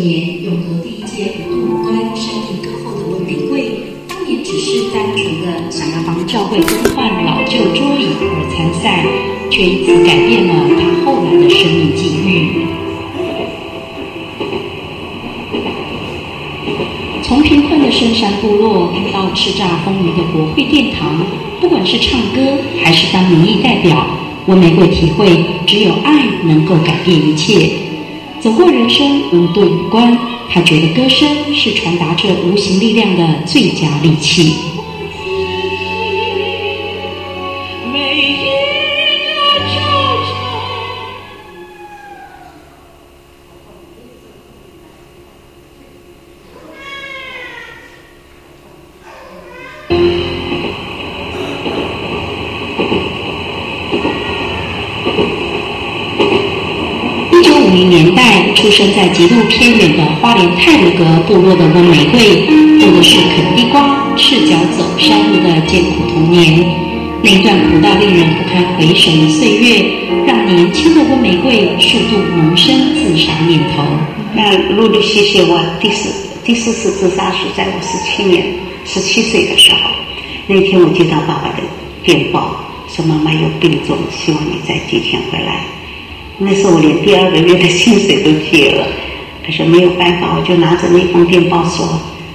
年永和第一届五度五端山地歌后的温玫瑰，当年只是单纯的想要帮教会更换老旧桌椅而参赛，却因此改变了他后来的生命际遇。从贫困的深山部落到叱咤风云的国会殿堂，不管是唱歌还是当民意代表，温玫瑰体会只有爱能够改变一切。走过人生无度五关，他觉得歌声是传达着无形力量的最佳利器。1950年代出生在极度偏远的花莲太鲁阁部落的温玫瑰，过的是啃地瓜、赤脚走山路的艰苦童年。那一段苦到令人不堪回首的岁月，让年轻的温玫瑰数度萌生自杀念头。 那陆陆续续，我第四次自杀是在我17岁的时候。那天我接到爸爸的电报，说妈妈有病重，希望你在几天回来。那时候我连第2个月的薪水都借了，可是没有办法，我就拿着那封电报说，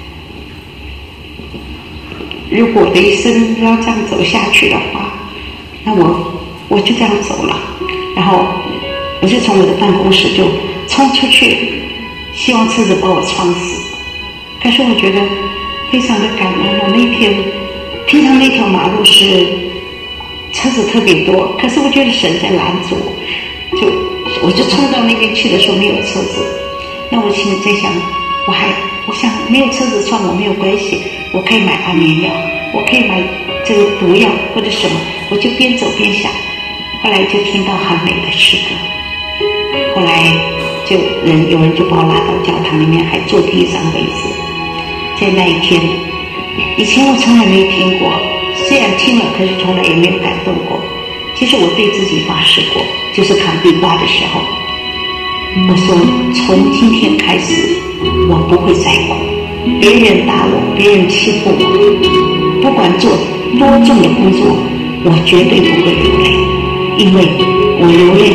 如果我的一生要这样走下去的话，那我就这样走了。然后我就从我的办公室就冲出去，希望车子把我撞死。可是我觉得非常的感恩，我那天平常那条马路是车子特别多，可是我觉得神在拦阻我就冲到那边去的时候没有车子，那我心里在想，我想没有车子撞我没有关系，我可以买安眠药，我可以买这个毒药或者什么，我就边走边想。后来就听到很美的诗歌，后来有人就把我拉到教堂里面，还坐地上位置。在那一天，以前我从来没听过，虽然听了，可是从来也没有感动过。其实我对自己发誓过，就是扛地瓜的时候，我说从今天开始，我不会再哭，别人打我，别人欺负我，不管做多重的工作，我绝对不会流泪，因为我流泪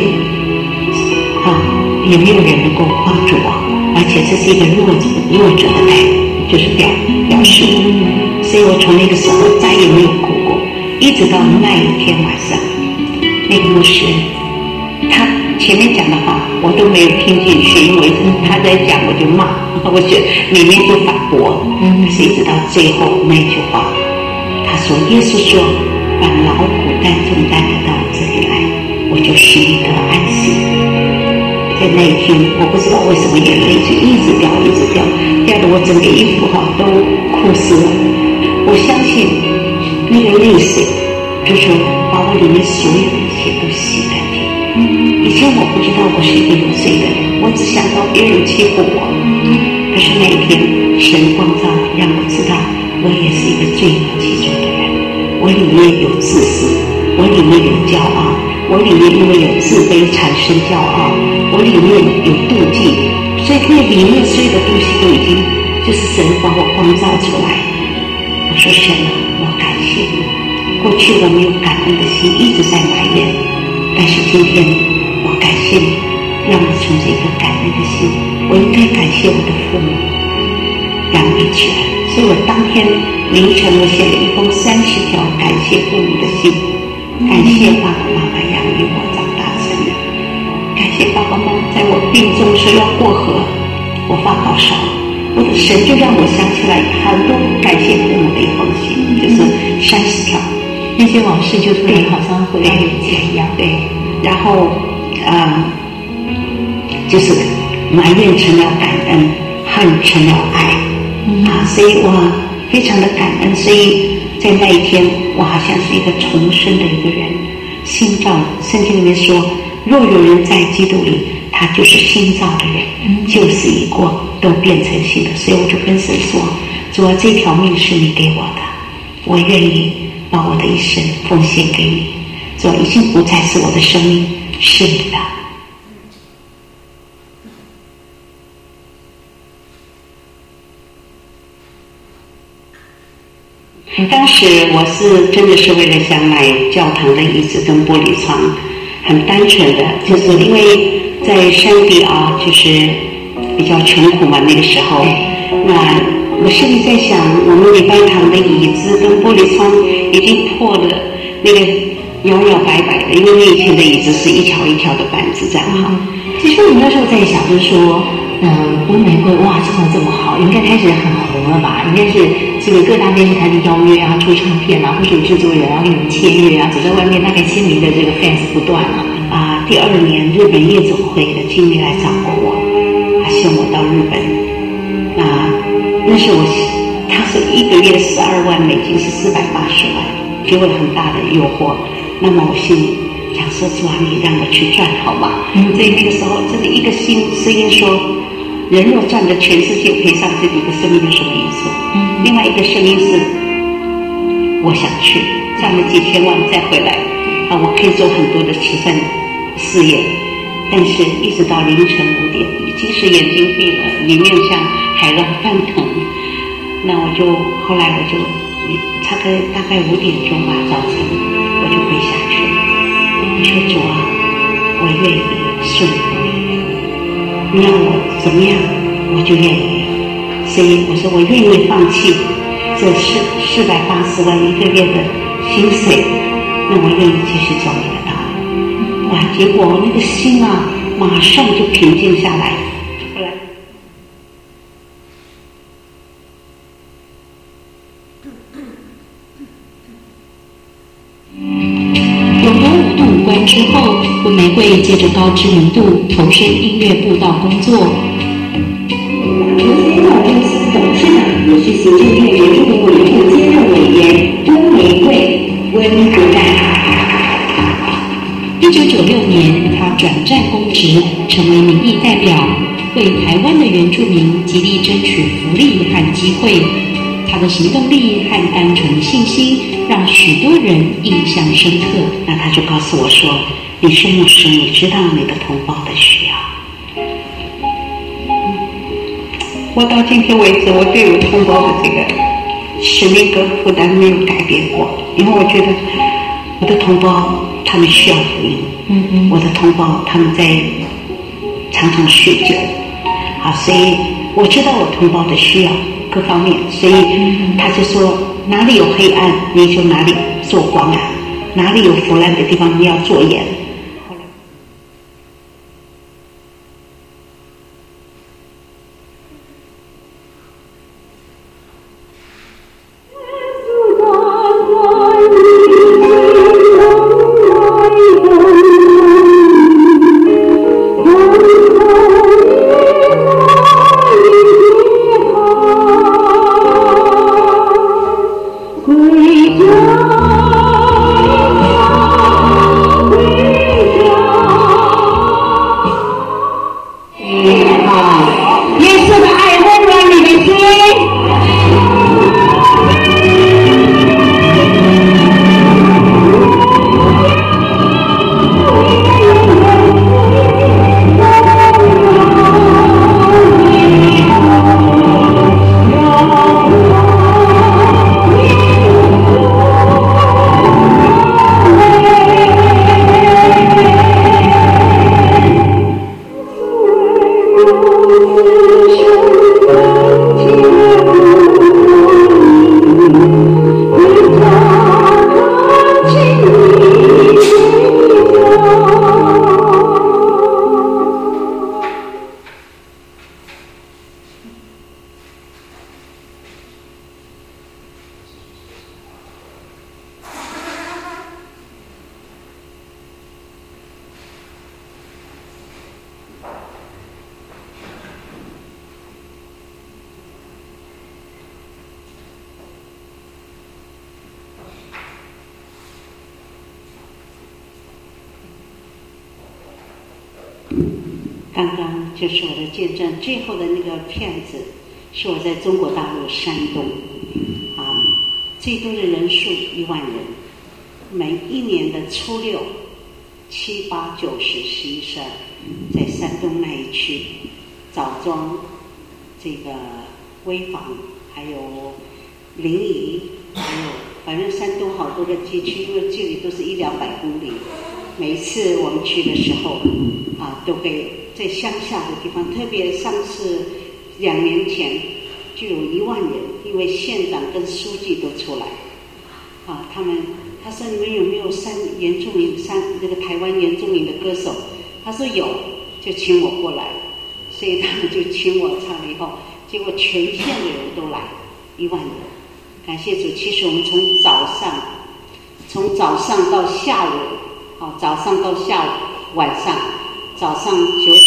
也没有人能够帮助我，而且这是一个弱者的态度，就是表示。所以我从那个时候再也没有哭过，一直到那一天晚上，那个牧师他前面讲的话我都没有听进去，因为他在讲我就骂，我就里面就反驳。可是一直到最后那句话，他说耶稣说把劳苦担重担的到我这里来，我就使你得安息。在那一天我不知道为什么眼泪就一直掉掉得我整个衣服都哭湿了。我相信那个泪水就是把我里面所有的一切都洗干净。以前我不知道我是一个有罪的人，我只想到别人欺负我。可是那一天神光照让我知道我也是一个罪恶其中的人，我里面有自私，我里面有骄傲，我里面因为有自卑产生骄傲，我里面有妒忌，所以那里面所有的东西都已经就是神把我光照出来。我说神啊，我感谢你。过去我没有感恩的心，一直在埋怨，但是今天我感谢你，让我存着一个感恩的心。我应该感谢我的父母养育起来，所以我当天凌晨我写了一封30条感谢父母的信，感谢爸爸妈妈养育我长大成人，感谢爸爸妈妈在我病重时要过河，我发高烧，我的神就让我想起来很多感谢父母的一封信，就是30条。 那些往事就突然好像回到眼前一样。 对，然后就是埋怨成了感恩，恨成了爱。所以我非常的感恩。所以在那一天，我好像是一个重生的一个人。新造，圣经里面说，若有人在基督里，他就是新造的人，旧事已过，都变成新的。所以我就跟神说，主啊，这条命是你给我的，我愿意把我的一生奉献给你。主啊，已经不再是我的生命，是你的。 当时我是真的是为了想买教堂的椅子跟玻璃窗，很单纯的，就是因为在山地啊，就是比较穷苦嘛，那个时候，那我心里在想，我们礼拜堂的椅子跟玻璃窗已经破了，那个摇摇摆摆的，因为那以前的椅子是一条一条的板子这样哈。 其实我那时候在想，就是说，乌玫瑰哇，唱得这么好，应该开始很红了吧？应该是这个各大电视台的邀约啊，出唱片啊，或者制作人要跟你们签约啊，走在外面大概签名的这个 fans 不断啊。 第2年日本夜总会的经理来找过我，他希望我到日本。那是他说1个月12万美金是480万，给我很大的诱惑。那么我心里想说，主啊，你让我去赚好吗？所以那个时候真的一个声音说，人若赚得全世界，赔上自己的生命有什么意思？另外一个声音是，我想去赚了几千万再回来我可以做很多的慈善事业。但是一直到凌晨5点，即使眼睛闭了，里面像海浪翻腾。那后来我就差个大概5点钟吧，早晨我就跪下去，我说主啊，我愿意顺服你，你让我怎么样我就愿意。所以我说我愿意放弃这480万1个月的薪水，那我愿意继续走你的道路。哇！结果那个心啊，马上就平静下来。后来， 有了5度5关之后，温玫瑰借着高知名度投身音乐布道工作。 陈先生公司董事长，也是行政院原住民委员会兼任委员温玫瑰温国代。 1996年，他转战公职，成为民意代表，为台湾的原住民极力争取福利和机会。他的行动力和单纯信心，让许多人印象深刻。 那他就告诉我说：“你是牧师，你知道你的同胞的需要。”我到今天为止，我对我同胞的这个使命跟负担没有改变过，因为我觉得我的同胞他们需要福音，我的同胞他们常常酗酒，所以我知道我同胞的需要各方面，所以他就说哪里有黑暗你就哪里做光啊，哪里有腐烂的地方你要做盐。刚刚就是我的见证，最后的那个片子是我在中国大陆山东最多的人数1万人，每一年的初6、7、8、9、10、11、12，在山东那一区，枣庄、这个潍坊，还有临沂、 还有反正山东好多个街区，因为距离都是100-200公里。每一次我们去的时候，都会在乡下的地方，特别上次2年前就有1万人，因为县长跟书记都出来，他说你们有没有原住民这个台湾原住民的歌手？他说有，就请我过来，所以他们就请我唱了以后，结果全县的人都来，1万人，感谢主。其实我们从早上到下午，早上到下午，晚上早上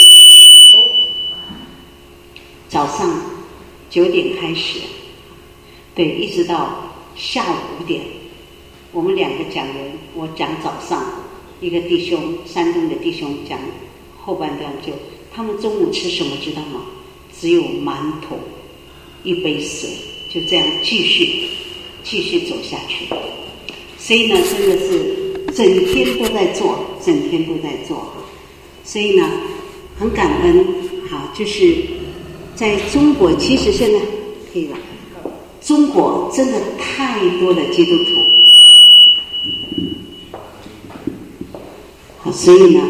9点开始，对，一直到下午5点。我们2个讲员，我讲早上，一个弟兄，山东的弟兄讲后半段，就他们中午吃什么知道吗？只有馒头，1杯水，就这样继续走下去。所以呢，真的是整天都在做。所以呢，很感恩。就是在中国，其实现在可以了。中国真的太多的基督徒。所以呢，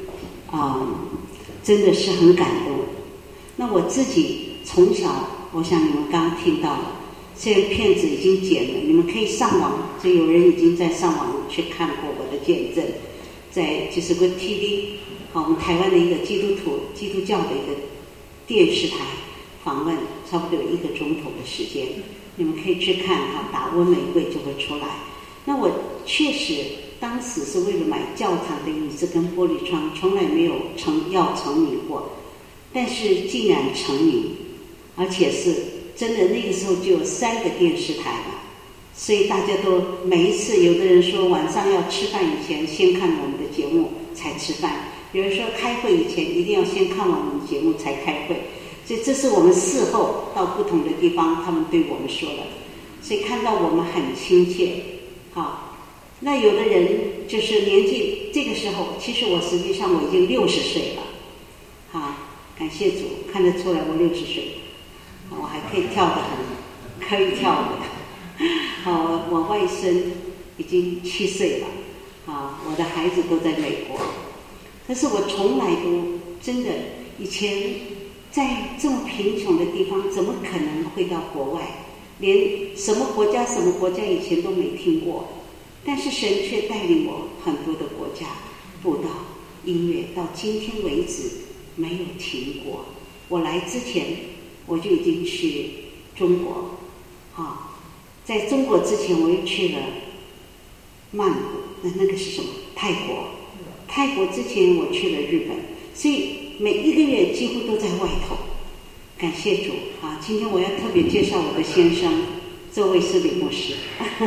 真的是很感动。那我自己从小，我想你们刚刚听到了，这个片子已经剪了，你们可以上网，就有人已经在上网去看过我的见证，在就是个 TV， 我们台湾的一个基督教的一个电视台访问，差不多有1个钟头的时间，你们可以去看打温玫瑰就会出来。那我确实当时是为了买教堂的椅子跟玻璃窗，从来没有成名过，但是竟然成名，而且是真的那个时候就有3个电视台了，所以大家都每一次，有的人说晚上要吃饭以前先看我们的节目才吃饭，有人说开会以前一定要先看完我们节目才开会，所以这是我们事后到不同的地方他们对我们说的，所以看到我们很亲切。那有的人就是年纪这个时候，其实我实际上我已经60岁了，感谢主，看得出来我60岁，我还可以跳得很，可以跳的。我外甥已经7岁了，我的孩子都在美国，但是我从来都真的以前在这么贫穷的地方，怎么可能会到国外？连什么国家以前都没听过。但是神却带领我很多的国家布道音乐，到今天为止没有停过。我来之前我就已经去中国，在中国之前我又去了曼谷，那个是什么？泰国之前我去了日本，所以每1个月几乎都在外头。感谢主今天我要特别介绍我的先生，这位是李牧师。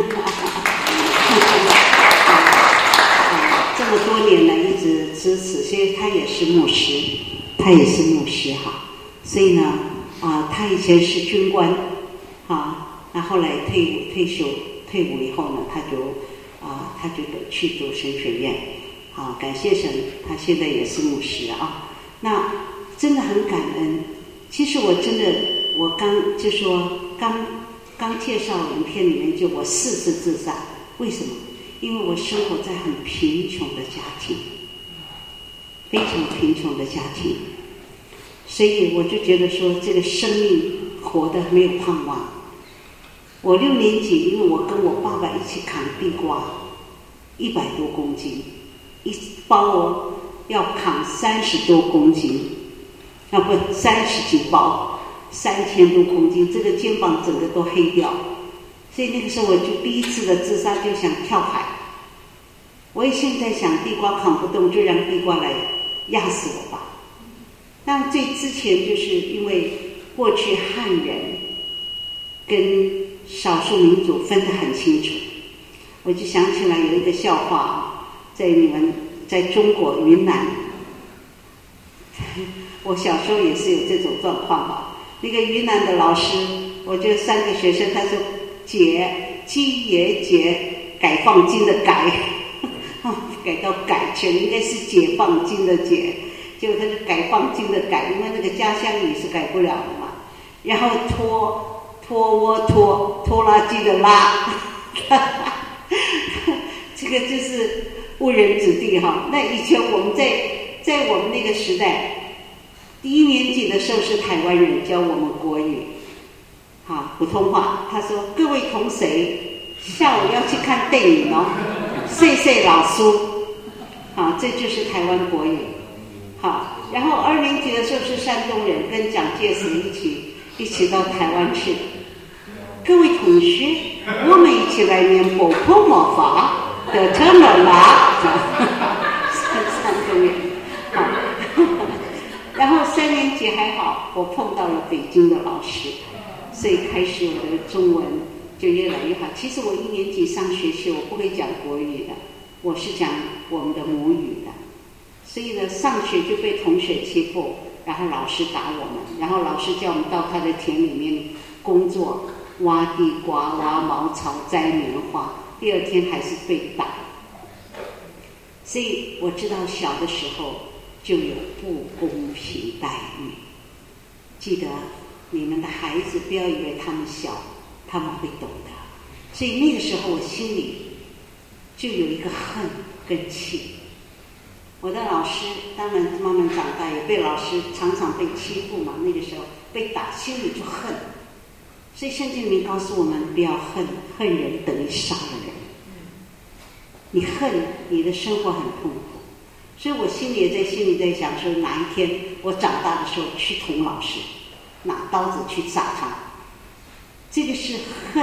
这么多年来一直支持，所以他也是牧师，所以呢他以前是军官那后来退伍以后呢，他就去读神学院感谢神，他现在也是牧师那真的很感恩。其实我刚介绍影片里面就我4次自杀，为什么？因为我生活在很贫穷的家庭，非常贫穷的家庭，所以我就觉得说这个生命活得没有盼望。我6年级，因为我跟我爸爸一起扛地瓜，100多公斤，一包要扛30多公斤，30几包，3000多公斤，这个肩膀整个都黑掉。所以那个时候我就第一次的自杀就想跳海。我也现在想地瓜扛不动，就让地瓜来压死我吧。但最之前就是因为过去汉人跟少数民族分得很清楚，我就想起来有一个笑话，在中国云南，我小时候也是有这种状况那个云南的老师，我就3个学生，他说鸡也解改放金的改改到改全应该是解放金的解，结果他是改放金的改，因为那个家乡语是改不了的嘛。然后拖拉机的拉，这个就是误人子弟哈。那以前我们在我们那个时代，1年级的时候是台湾人教我们国语，好，普通话。他说：“各位同学，下午要去看电影哦，谢谢老师。”好，这就是台湾国语。好，然后2年级的时候是山东人，跟蒋介石一起到台湾去。各位同学，我们一起来念《波泼魔法》的特诺拉，山东人。好，然后3年级还好，我碰到了北京的老师，所以开始我的中文就越来越好。其实我1年级上学期我不会讲国语的，我是讲我们的母语的，所以呢，上学就被同学欺负，然后老师打我们，然后老师叫我们到他的田里面工作，挖地瓜、挖茅草、摘棉花，第2天还是被打。所以我知道小的时候就有不公平待遇。记得你们的孩子不要以为他们小，他们会懂的。所以那个时候我心里就有一个恨跟气。我的老师当然慢慢长大，也被老师常常被欺负嘛，那个时候被打，心里就恨。所以圣经里面告诉我们，不要恨，恨人等于杀了人。你恨，你的生活很痛苦。所以我心里在想说，哪一天我长大的时候去捅老师，拿刀子去杀他。这个是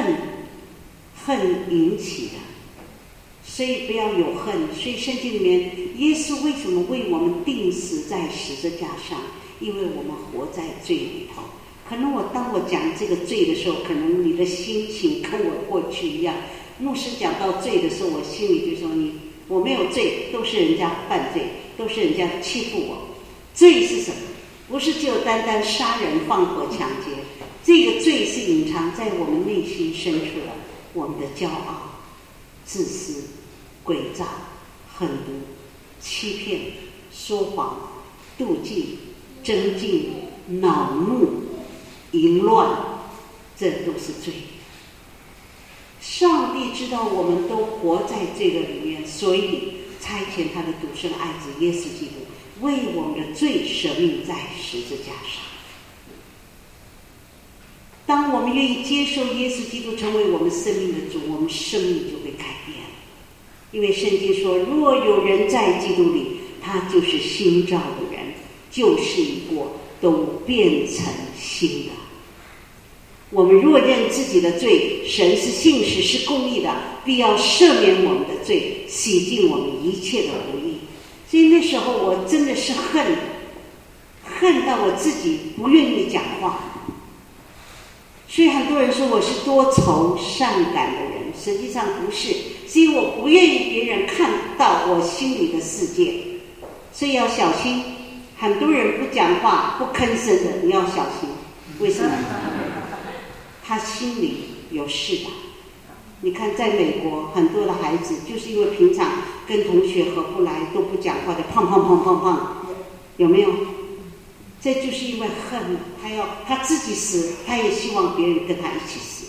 恨引起的，所以不要有恨。所以圣经里面，耶稣为什么为我们钉死在十字架上？因为我们活在罪里头。可能当我讲这个罪的时候，可能你的心情跟我过去一样。牧师讲到罪的时候，我心里就说我没有罪，都是人家犯罪，都是人家欺负我。罪是什么？不是只有单单杀人、放火、抢劫，这个罪是隐藏在我们内心深处的，我们的骄傲、自私、诡诈、狠毒、欺骗、说谎、妒忌、争竞、恼怒、淫乱，这都是罪。上帝知道我们都活在这个里面，所以差遣他的独生爱子耶稣基督为我们的罪舍命在十字架上。当我们愿意接受耶稣基督成为我们生命的主，我们生命就会改变。因为圣经说，若有人在基督里，他就是新造的人，旧事已过，都变成新的。我们若认自己的罪，神是信实是公义的，必要赦免我们的罪，洗净我们一切的不义。所以那时候我真的是恨到我自己不愿意讲话。所以很多人说我是多愁善感的人，实际上不是，是因为我不愿意别人看到我心里的世界。所以要小心，很多人不讲话不吭声的，你要小心。为什么？他心里有事的。你看在美国很多的孩子就是因为平常跟同学合不来，都不讲话的，胖，有没有？这就是因为恨，他自己死，他也希望别人跟他一起死，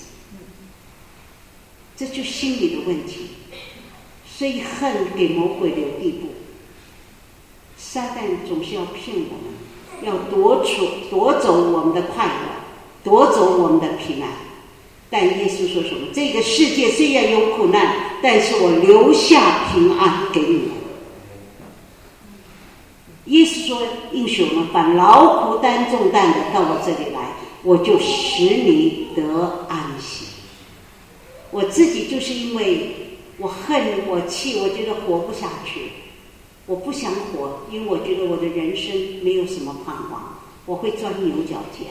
这就是心理的问题。所以恨给魔鬼留地步。撒旦总是要骗我们，要夺走我们的快乐，夺走我们的平安。但耶稣说什么？这个世界虽然有苦难，但是我留下平安给你们。耶稣说，应许我们凡劳苦担重担的到我这里来，我就使你得安息。我自己就是因为我恨我气，我觉得活不下去，我不想活，因为我觉得我的人生没有什么盼望，我会钻牛角尖。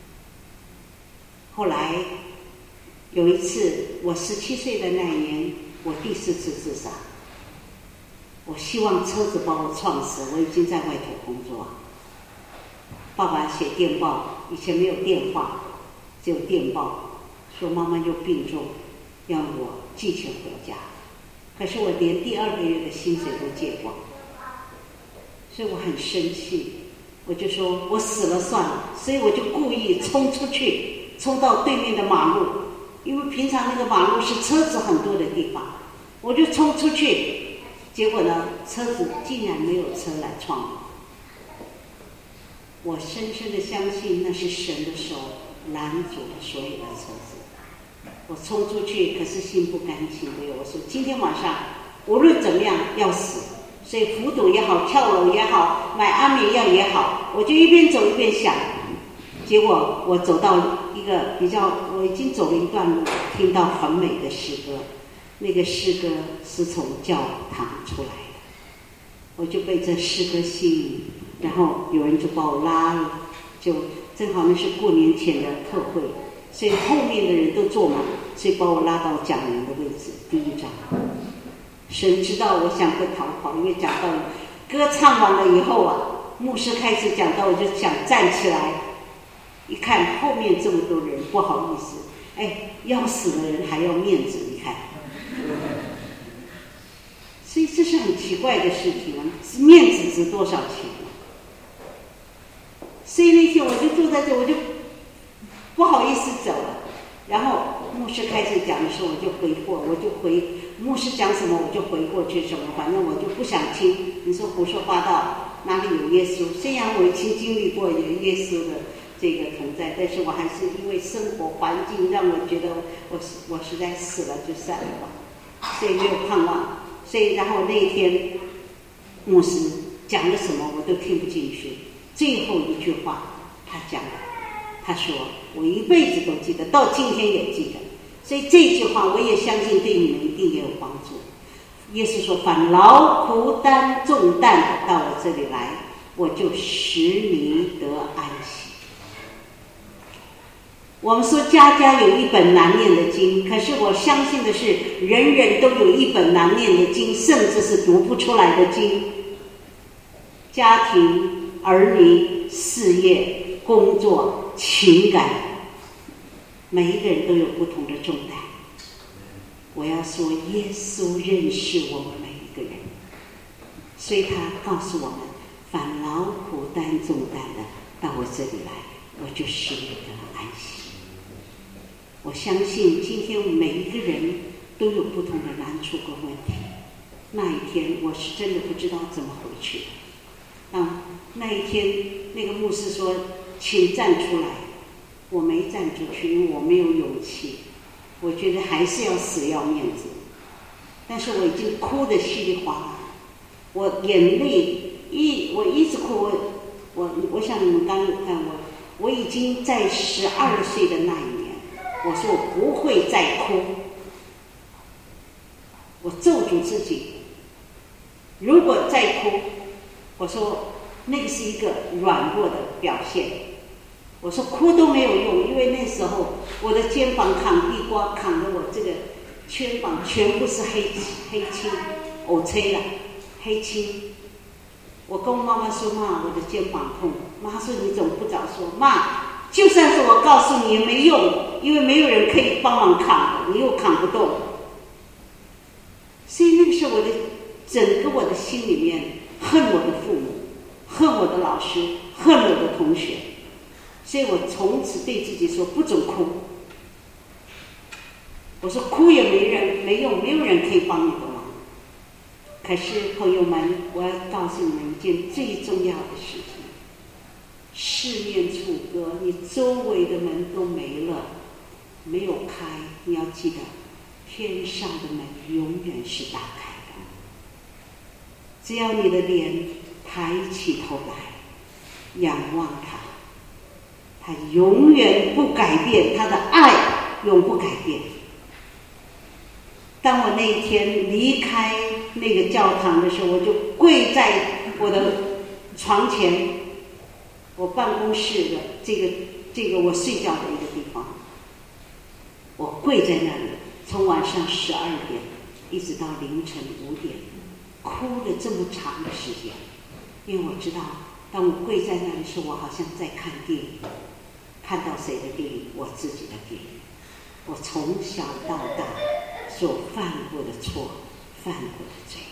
后来有一次我17岁的那一年，我第4次自杀。我希望车子把我撞死，我已经在外头工作。爸爸写电报，以前没有电话，只有电报，说妈妈又病重，要我寄钱回家。可是我连第2个月的薪水都借光，所以我很生气，我就说我死了算了，所以我就故意冲出去， 冲到对面的马路，因为平常那个马路是车子很多的地方，我就冲出去，结果呢，车子竟然没有车来撞我。我深深的相信那是神的手拦阻了所有的车子。我冲出去，可是心不甘情不愿。我说今天晚上无论怎么样要死，所以服毒也好，跳楼也好，买安眠药也好，我就一边走一边想。结果我走到一个我已经走了一段路，听到很美的诗歌，那个诗歌是从教堂出来的，我就被这诗歌吸引，然后有人就把我拉了，就正好那是过年前的特会，所以后面的人都坐满，所以把我拉到讲员的位置，第一章。神知道我想会逃跑，因为讲到歌唱完了以后啊，牧师开始讲到，我就想站起来，一看后面这么多人，不好意思，要死的人还要面子，你看。所以这是很奇怪的事情啊，面子值多少钱啊？所以那天我就坐在这，我就不好意思走了。然后牧师开始讲的时候，我就回牧师讲什么我就回过去什么，反正我就不想听。你说胡说八道，哪里有耶稣？虽然我已经经历过有耶稣的这个同在，但是我还是因为生活环境让我觉得我实在死了就算了吧，所以没有盼望。所以然后那一天牧师讲了什么我都听不进去，最后一句话他讲了，他说我一辈子都记得，到今天也记得。所以这句话我也相信对你们一定也有帮助。耶稣说凡劳苦担重担到我这里来，我就使你得安息。我们说家家有一本难念的经，可是我相信的是人人都有一本难念的经，甚至是读不出来的经。家庭、儿女、事业、工作、情感，每一个人都有不同的重担。我要说耶稣认识我们每一个人，所以他告诉我们凡劳苦担重担的到我这里来，我就使你得安息。我相信今天每一个人都有不同的难处跟问题，那一天我是真的不知道怎么回去的。那一天那个牧师说请站出来，我没站出去，因为我没有勇气，我觉得还是要死要面子。但是我已经哭得稀里哗啦，我眼泪我一直哭，我想你们刚有看我已经在12岁的那一年，我说我不会再哭，我咒住自己，如果再哭，我说那个是一个软弱的表现。我说哭都没有用，因为那时候我的肩膀扛地瓜，扛得我这个肩膀全部是黑青，黑青。我跟我妈妈说，妈，我的肩膀痛。妈说你怎么不早说？妈，就算是我告诉你也没用，因为没有人可以帮忙扛的，你又扛不动。所以那个时候我的心里面恨我的父母，恨我的老师，恨我的同学。所以我从此对自己说不准哭。我说哭也没用，没有人可以帮你的忙。可是朋友们，我要告诉你们一件最重要的事情：四面楚歌，你周围的门都没了，没有开。你要记得，天上的门永远是打开的。只要你的脸抬起头来，仰望他。他永远不改变，他的爱永不改变。当我那一天离开那个教堂的时候，我就跪在我的床前，我办公室的这个我睡觉的一个地方，我跪在那里，从晚上12点一直到凌晨5点，哭了这么长的时间。因为我知道，当我跪在那里时，我好像在看电影。看到谁的电影？我自己的电影。我从小到大所犯过的错，犯过的罪，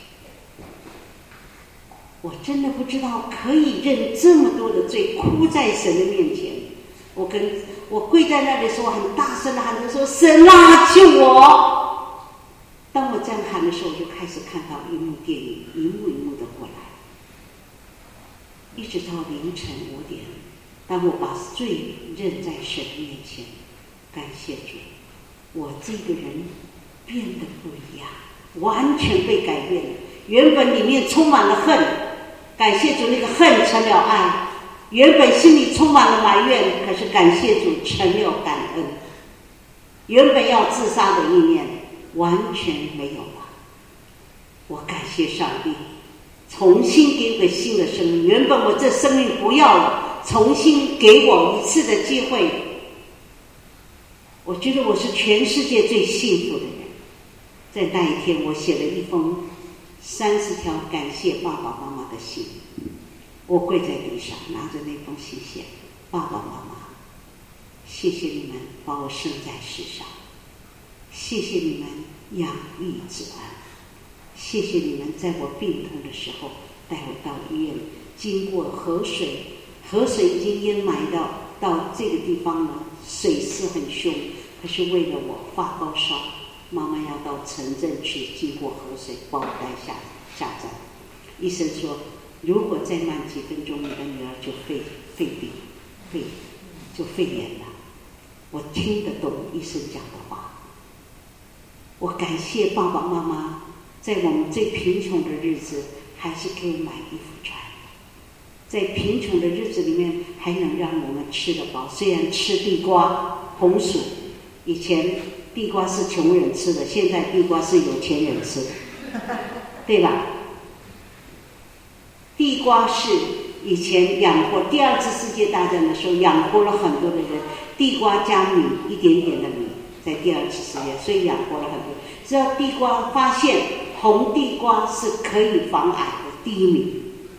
我真的不知道可以认这么多的罪，哭在神的面前。我跟我跪在那里的时候，我很大声的喊着说：“神啊，救我！”当我这样喊的时候，我就开始看到一幕电影，一幕一幕的过来，一直到凌晨5点。当我把罪认在神面前，感谢主，我这个人变得不一样，完全被改变了。原本里面充满了恨，感谢主，那个恨成了爱；原本心里充满了埋怨，可是感谢主，成了感恩。原本要自杀的意念完全没有了。我感谢上帝，重新给我个新的生命。原本我这生命不要了，重新给我一次的机会。我觉得我是全世界最幸福的人。在那一天，我写了一封30条感谢爸爸妈妈的信。我跪在地上，拿着那封信写：爸爸妈妈，谢谢你们把我生在世上，谢谢你们养育之恩，谢谢你们在我病痛的时候带我到医院，经过河水已经淹埋到这个地方了，水势很凶，可是为了我发高烧，妈妈要到城镇去，经过河水把我带下站。医生说，如果再慢几分钟，你的女儿就肺炎了。我听得懂医生讲的话。我感谢爸爸妈妈，在我们最贫穷的日子，还是给我买衣服穿。在贫穷的日子里面，还能让我们吃得饱。虽然吃地瓜、红薯，以前地瓜是穷人吃的，现在地瓜是有钱人吃的，对吧？地瓜是以前养活第2次世界大战的时候养活了很多的人，地瓜加米，一点点的米，在第2次世界，所以养活了很多。只要地瓜发现红地瓜是可以防癌的第1名，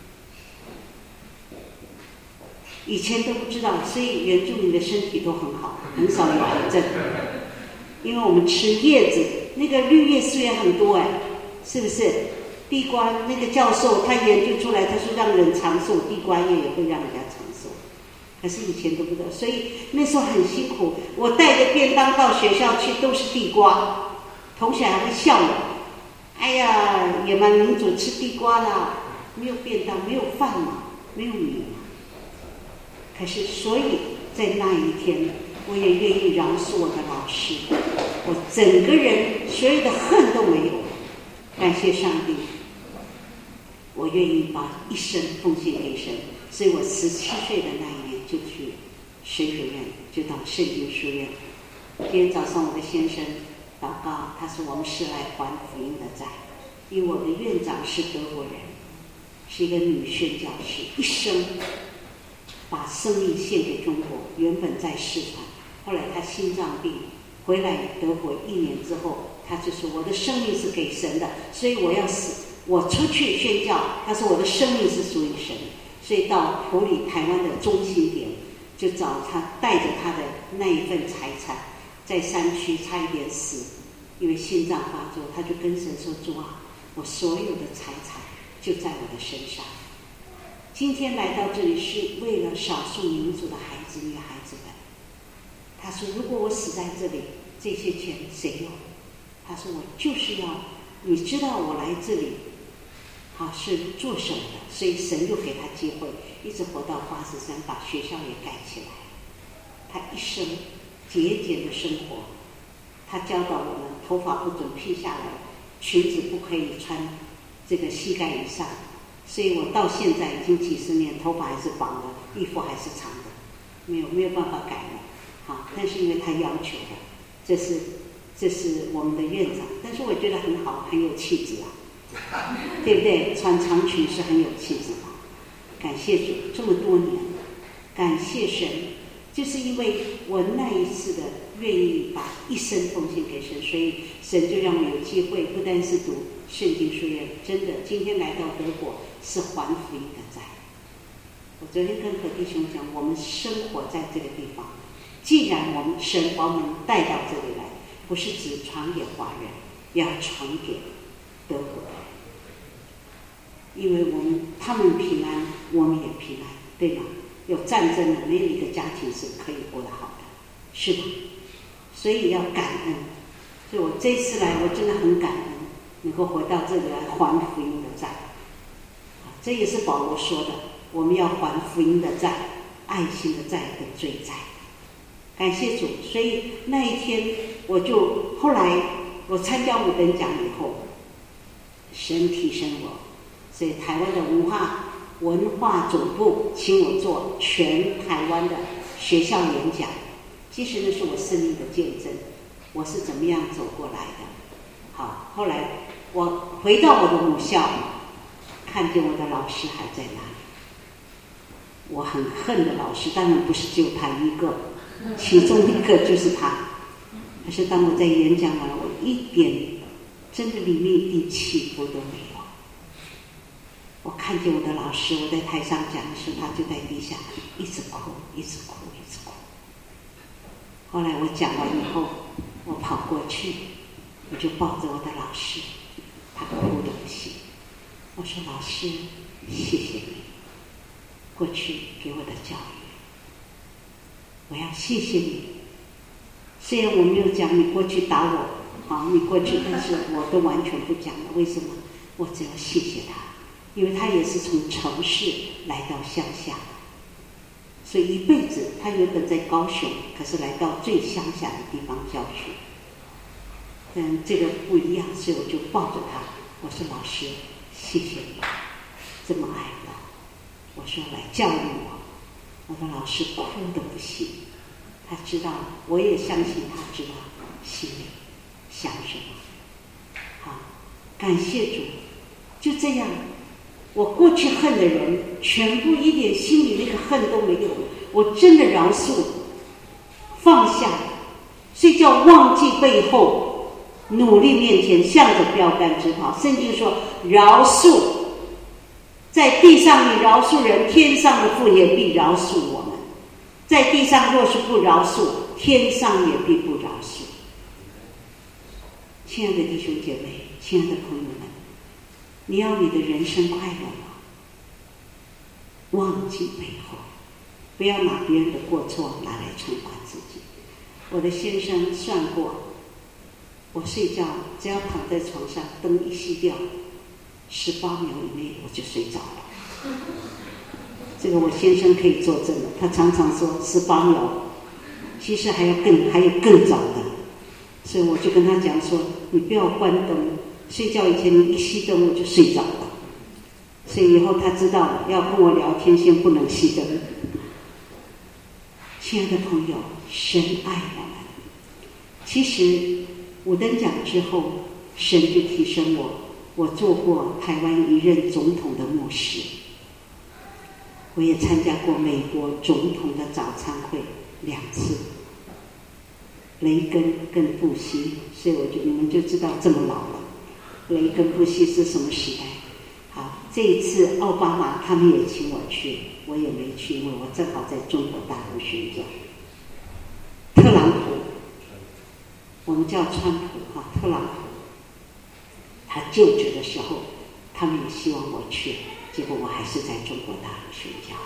以前都不知道，所以原住民的身体都很好，很少有癌症，因为我们吃叶子，那个绿叶素也很多是不是？地瓜那个教授他研究出来，他说让人长寿，地瓜叶也会让人家长寿，可是以前都不知道，所以那时候很辛苦。我带着便当到学校去，都是地瓜，同学还会笑我，哎呀，野蛮民主吃地瓜啦，没有便当，没有饭嘛，没有米嘛。可是所以在那一天，我也愿意饶恕我的老师，我整个人所有的恨都没有了。感谢上帝，我愿意把一生奉献给神。所以我17岁的那一年就去神学院，就到圣经书院。今天早上我的先生祷告，他说我们是来还福音的债，因为我的院长是德国人，是一个女宣教师，一生把生命献给中国，原本在四川，后来他心脏病回来德国1年之后，他就说我的生命是给神的，所以我要死，我出去宣教。他说我的生命是属于神，所以到埔里台湾的中心点，就找他带着他的那一份财产，在山区差一点死，因为心脏发作，他就跟神说：主啊，我所有的财产就在我的身上。今天来到这里是为了少数民族的孩子、女孩子们。他说如果我死在这里，这些钱谁有？他说我就是要你知道我来这里是做什么的，所以神就给他机会，一直活到83，把学校也盖起来。他一生节俭的生活，他教导我们头发不准披下来，裙子不可以穿这个膝盖以上，所以我到现在已经几十年，头发还是绑的，衣服还是长的，没有办法改了。但是因为他要求的，这是我们的院长，但是我觉得很好，很有气质对不对？穿长裙是很有气质的。感谢主，这么多年，感谢神，就是因为我那一次的愿意把一生奉献给神，所以神就让我有机会，不单是读圣经书院，真的今天来到德国是还福音的债。我昨天跟何弟兄讲，我们生活在这个地方，既然我们神把我们带到这里来，不是只传给华人，也要传给德国人，因为他们平安，我们也平安，对吗？有战争了，没有一个家庭是可以过得好的。 是吧？所以要感恩。所以我这次来，我真的很感恩，能够回到这里来还福音的债。这也是保罗说的，我们要还福音的债、爱心的债跟罪债。感谢主。所以那一天后来我参加五等奖以后，神提升我，所以台湾的文化总部请我做全台湾的学校演讲。其实那是我生命的见证，我是怎么样走过来的。好，后来我回到我的母校，看见我的老师还在那里。我很恨的老师，当然不是只有他一个，其中一个就是他。可是当我在演讲完，我一点真的里面一点起伏都没有。我看见我的老师，我在台上讲的时候，他就在底下一直哭，一直哭，一直哭。后来我讲完以后，我跑过去，我就抱着我的老师，他哭得不行。我说：“老师，谢谢你过去给我的教育，我要谢谢你。虽然我没有讲你过去打我，好，你过去，但是我都完全不讲了。为什么？我只要谢谢他，因为他也是从城市来到乡下，所以一辈子他原本在高雄，可是来到最乡下的地方教学。这个不一样，所以我就抱着他，我说：老师，谢谢你这么爱我。我说来教育我。我的老师哭得不行，他知道，我也相信他知道心里想什么。好，感谢主。就这样，我过去恨的人全部一点心里那个恨都没有，我真的饶恕，放下，所以叫忘记背后，努力面前，向着标杆直跑。圣经说饶恕，在地上你饶恕人，天上的父也必饶恕我们。在地上若是不饶恕，天上也必不饶恕。亲爱的弟兄姐妹，亲爱的朋友们，你要你的人生快乐吗？忘记背后，不要拿别人的过错拿来惩罚自己。我的先生算过，我睡觉只要躺在床上，灯一熄掉，18秒以内我就睡着了。这个我先生可以作证的，他常常说18秒，其实还有更早的。所以我就跟他讲说，你不要关灯，睡觉以前你一熄灯我就睡着了。所以以后他知道了，要跟我聊天先不能熄灯。亲爱的朋友，神爱我们。其实五等奖之后，神就提升我做过台湾一任总统的牧师，我也参加过美国总统的早餐会2次，雷根跟布希，所以你们就知道这么老了。雷根布希是什么时代？好，这一次奥巴马他们也请我去，我也没去，因为我正好在中国大陆宣教。特朗普，我们叫川普特朗普，他就职的时候，他们也希望我去，结果我还是在中国大陆宣教。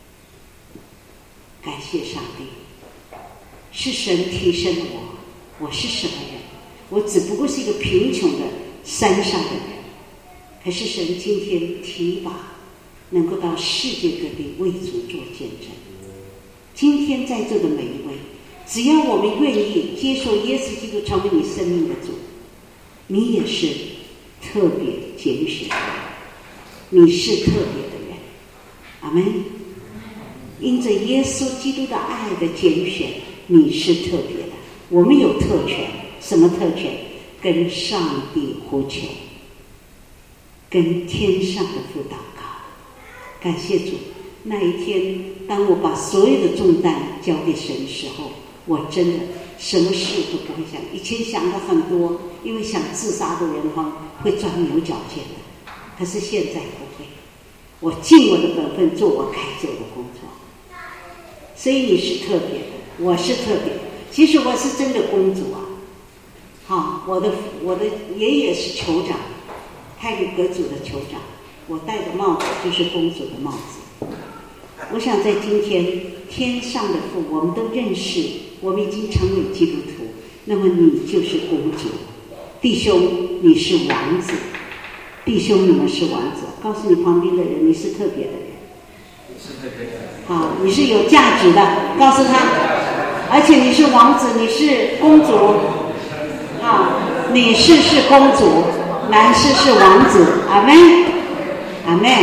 感谢上帝，是神提升了我。我是什么人？我只不过是一个贫穷的山上的人，可是神今天提拔，能够到世界各地为主做见证。今天在座的每一位，只要我们愿意接受耶稣基督成为你生命的主，你也是特别拣选的，你是特别的人。阿们。因着耶稣基督的爱的拣选，你是特别的。我们有特权，什么特权？跟上帝呼求，跟天上的父祷告。感谢主，那一天当我把所有的重担交给神的时候，我真的什么事都不会想。以前想的很多，因为想自杀的人会钻牛角尖的，可是现在不会。我尽我的本分，做我该做的工作。所以你是特别的，我是特别的。其实我是真的公主啊！我的爷爷是酋长，泰鲁格族的酋长，我戴的帽子就是公主的帽子。我想在今天，天上的父，我们都认识我们已经成为基督徒，那么你就是公主，弟兄你是王子，弟兄你们是王子。告诉你旁边的人，你是特别的人，好，你是有价值的，告诉他，而且你是王子，你是公主，啊，女士是公主，男士是王子，阿们，阿们。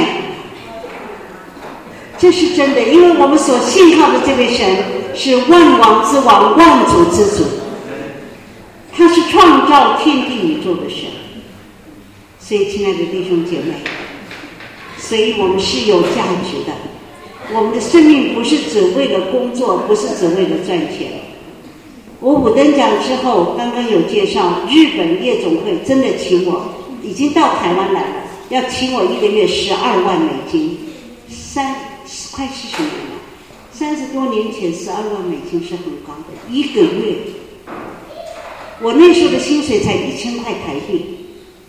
这是真的，因为我们所信靠的这位神是万王之王、万主之主，他是创造天地宇宙的神。所以亲爱的弟兄姐妹，所以我们是有价值的，我们的生命不是只为了工作，不是只为了赚钱。我五等奖之后刚刚有介绍，日本夜总会真的请我，已经到台湾来了，要请我1个月12万美金，快40年了，30多年前12万美金是很高的，1个月。我那时候的薪水才1000块台币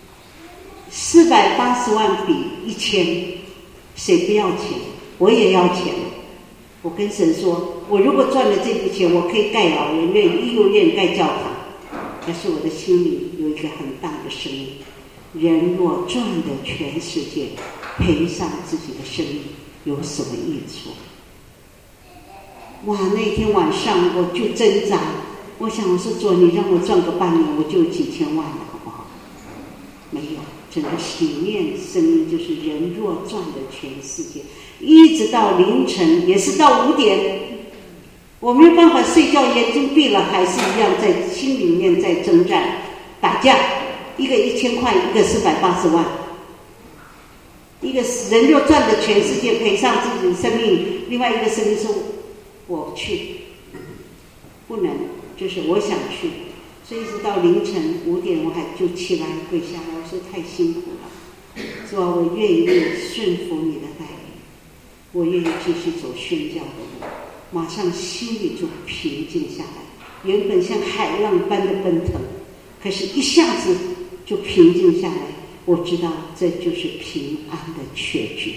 ，480万比1000，谁不要钱？我也要钱。我跟神说，我如果赚了这笔钱，我可以盖老人院、医幼院、盖教堂。可是我的心里有一个很大的声音：人若赚得全世界，赔上自己的生命，有什么益处？哇！那天晚上我就挣扎，我想，我说主，你让我赚个半年，我就有几千万了，好不好？没有，整个里面生命就是人若赚得全世界，一直到凌晨，也是到5点，我没有办法睡觉，眼睛闭了，还是一样在心里面在征战打架，一个1000块，一个480万。一个人若赚得全世界，赔上自己的生命；另外一个生命是我去，不能，就是我想去。所以一直到凌晨5点，我还就起来跪下来，我说太辛苦了，主啊，我愿意顺服你的带领，我愿意继续走宣教的路。马上心里就平静下来，原本像海浪般的奔腾，可是一下子就平静下来。我知道这就是平安的确据，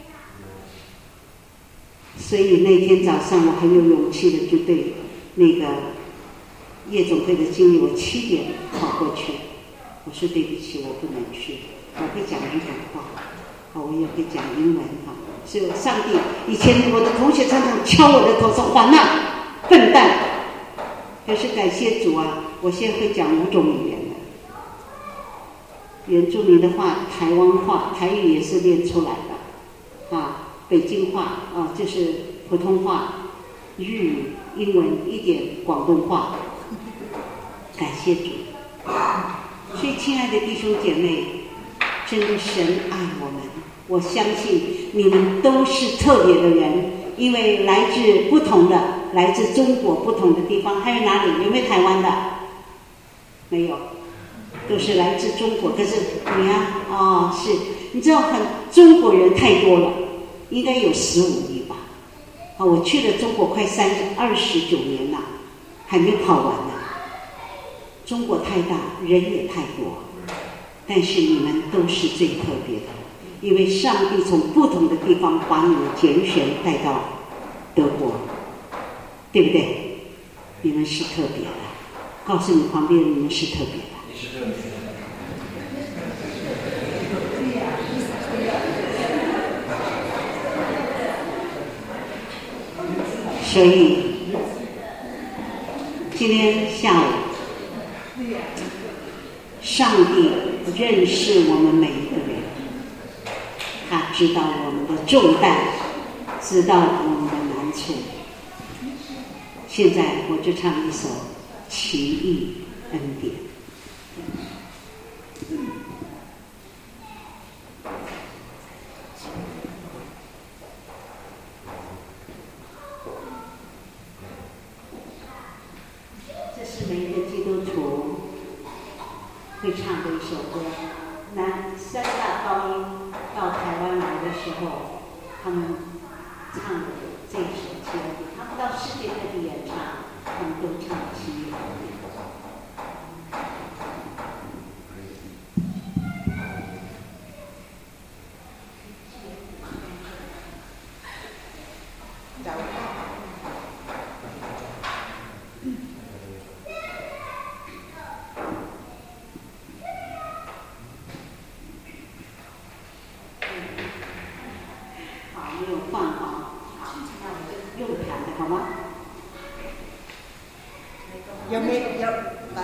所以那天早上我很有勇气的就对那个夜总会的经理，我7点跑过去，我说对不起，我不能去，我会讲日本话，我也会讲英文哈。所以上帝以前我的同学常常敲我的头说还那笨蛋，可是感谢主啊，我现在会讲5种语言。原住民的话、台湾话、台语也是练出来的，北京话就是普通话、日语、英文一点广东话。感谢主！所以，亲爱的弟兄姐妹，真的神爱我们，我相信你们都是特别的人，因为来自不同的，来自中国不同的地方，还有哪里？有没有台湾的？没有。都是来自中国，可是你啊，是，你知道中国人太多了，应该有15亿吧？我去了中国快29年了，还没跑完呢。中国太大，人也太多，但是你们都是最特别的，因为上帝从不同的地方把你们拣选带到德国，对不对？你们是特别的，告诉你旁边人，你们是特别的。所以今天下午，上帝认识我们每一个人，他知道我们的重担，知道我们的难处。现在我就唱一首《奇异恩典》。这是每一个基督徒会唱的一首歌。三大高音到台湾来的时候，他们唱的这首《奇异恩典》，他们到世界各地演唱，他们都唱《奇异恩典》。 好吗？有没有来？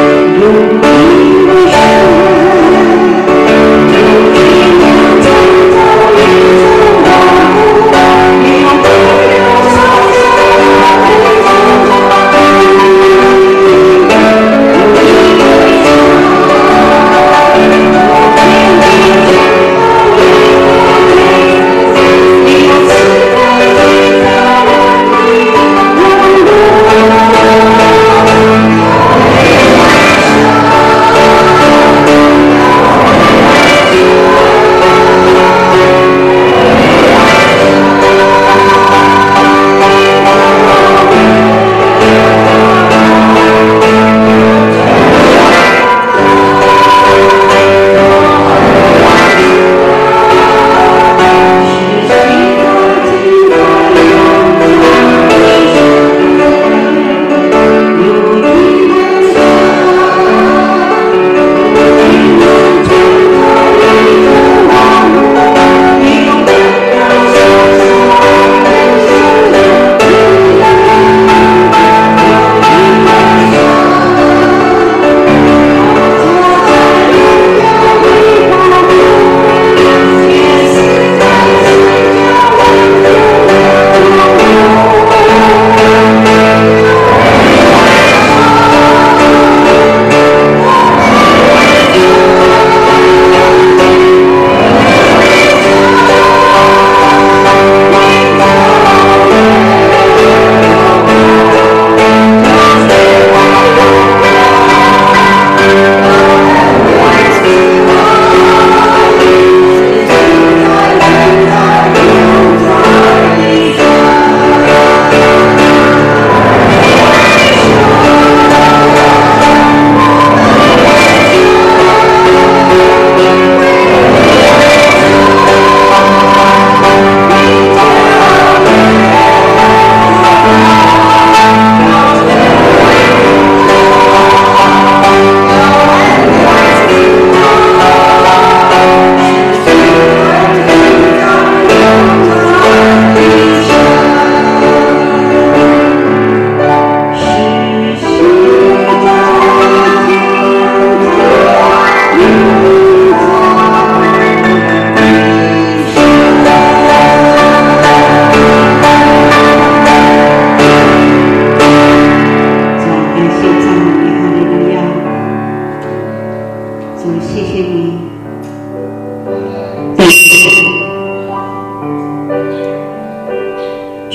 永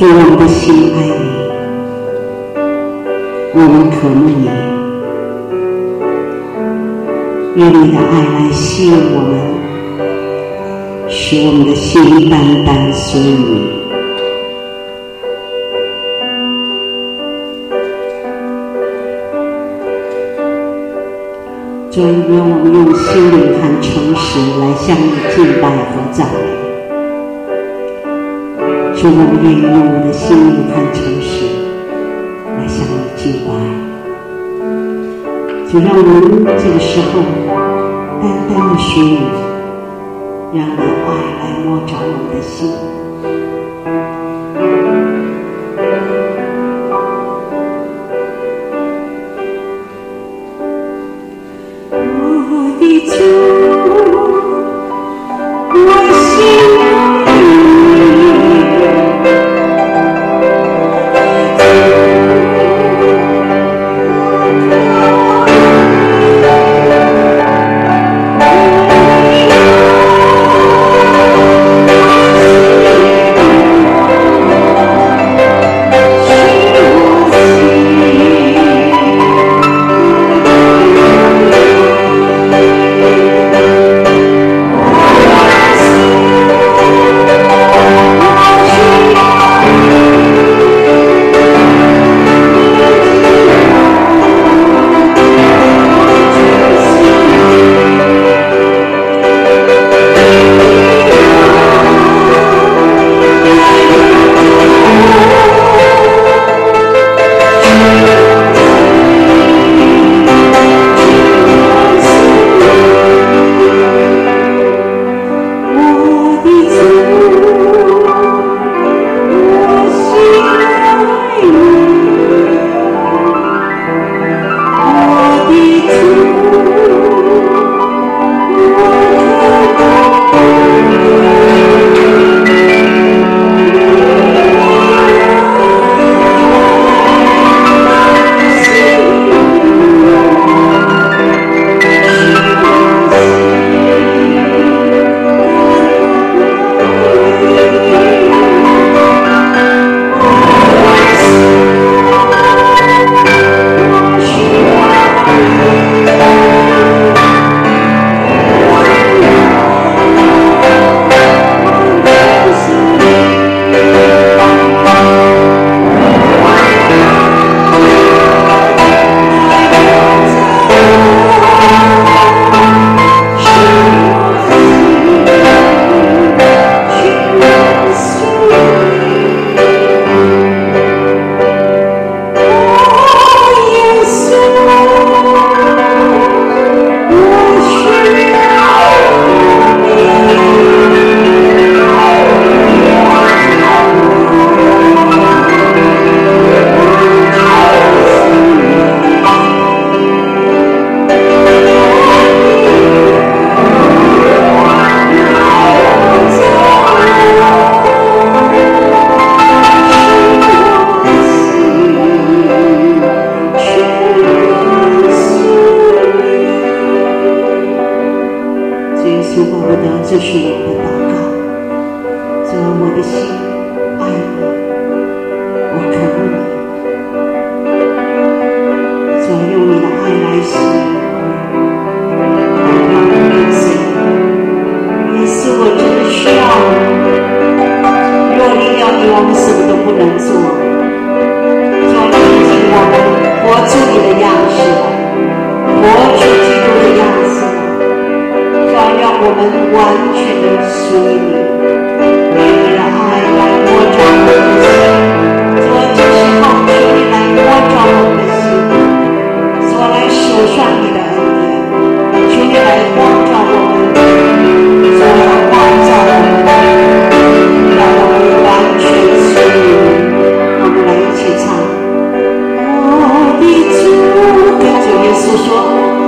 主，我们的心爱你，我们渴慕你，用你的爱来吸引我们，使我们的心单单属于你。主，愿我们用心灵和诚实来向你敬拜和赞美。主，我们愿意用我们的心灵和诚实来向你敬拜。主，让我们这个时候单单的寻你，让你的爱来摸着我们的心。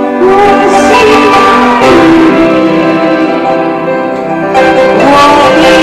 我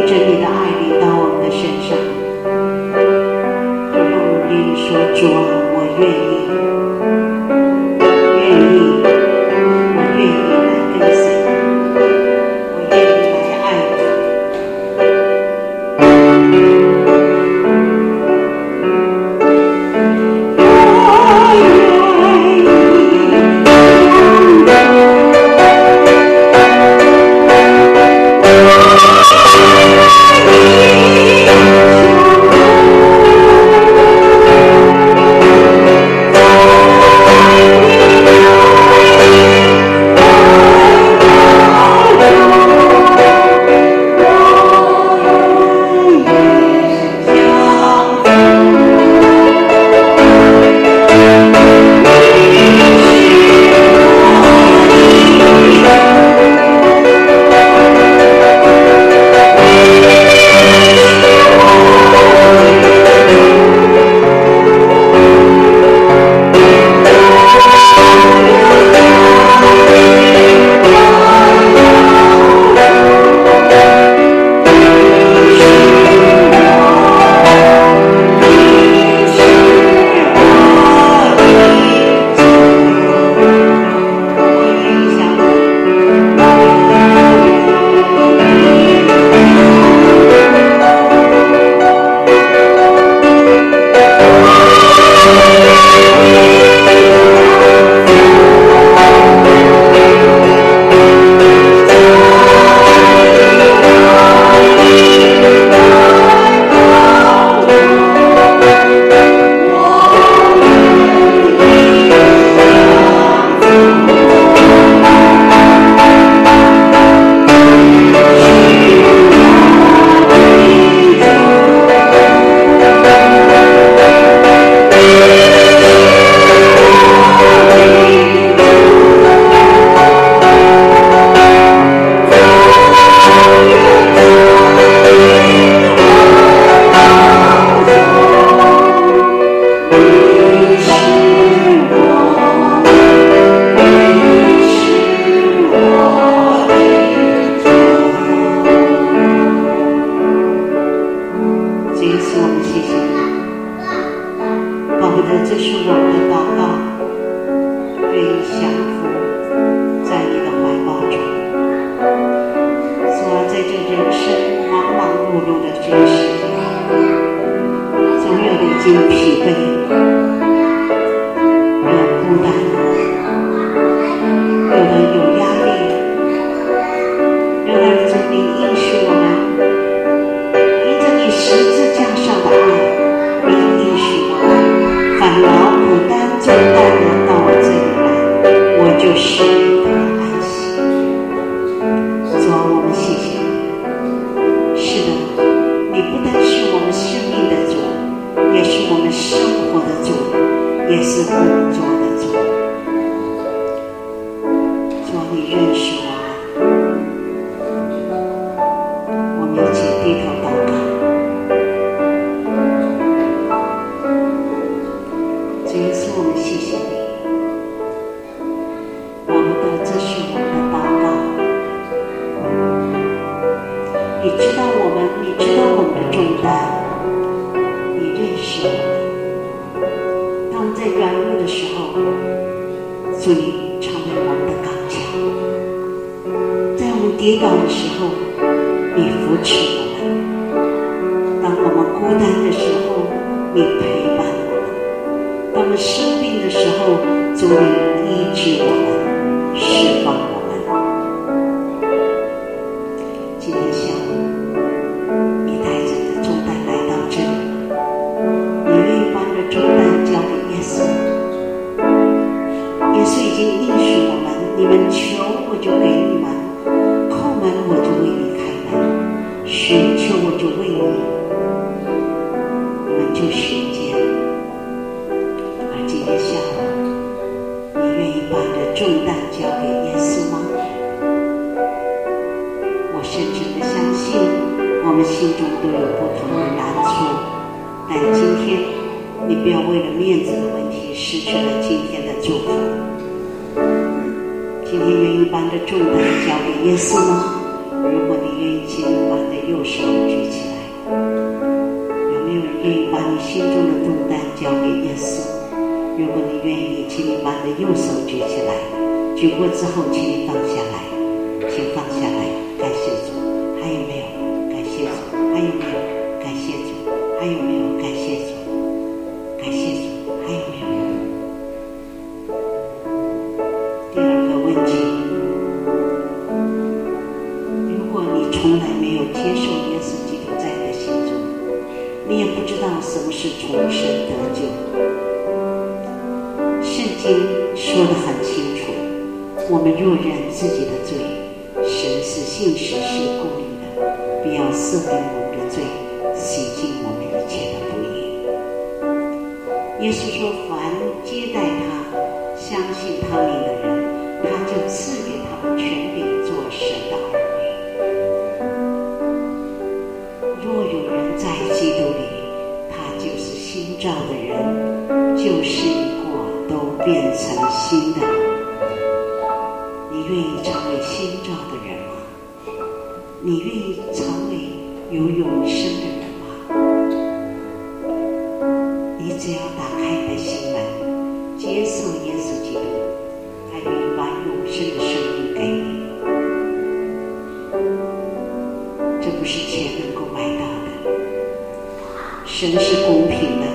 因着你的爱临到我们的身上，就用我们灵说：主啊，我愿意，愿意，我愿意来跟随，我愿意来爱你。 今天愿意把这重担交给耶稣吗？如果你愿意，请你把你的右手请你把你的右手举起来，举过之后请你放下来，请放下来，感谢主。还有没有？感谢主。还有没有？感谢主。还有没有？感谢主。感谢主。还有没有？第二个问题，如果你从来没有接受耶稣基督在你的心中，你也不知道什么是重生得救。圣经说得很清楚，我们若认自己的罪，神是信实是公义的，必要赦免我们的罪，洗净我们一切的不义。耶稣说，凡接待他、相信他名的人，他就赐给他们权柄做神的儿女。若有人在基督里，他就是新造的人，旧事已过，都变成新的。你愿意成为新造的人吗？你愿意成为有永生的人吗？你只要打开你的心门，接受耶稣基督，他愿意把永生的生命给你。这不是钱能够买到的。神是公平的，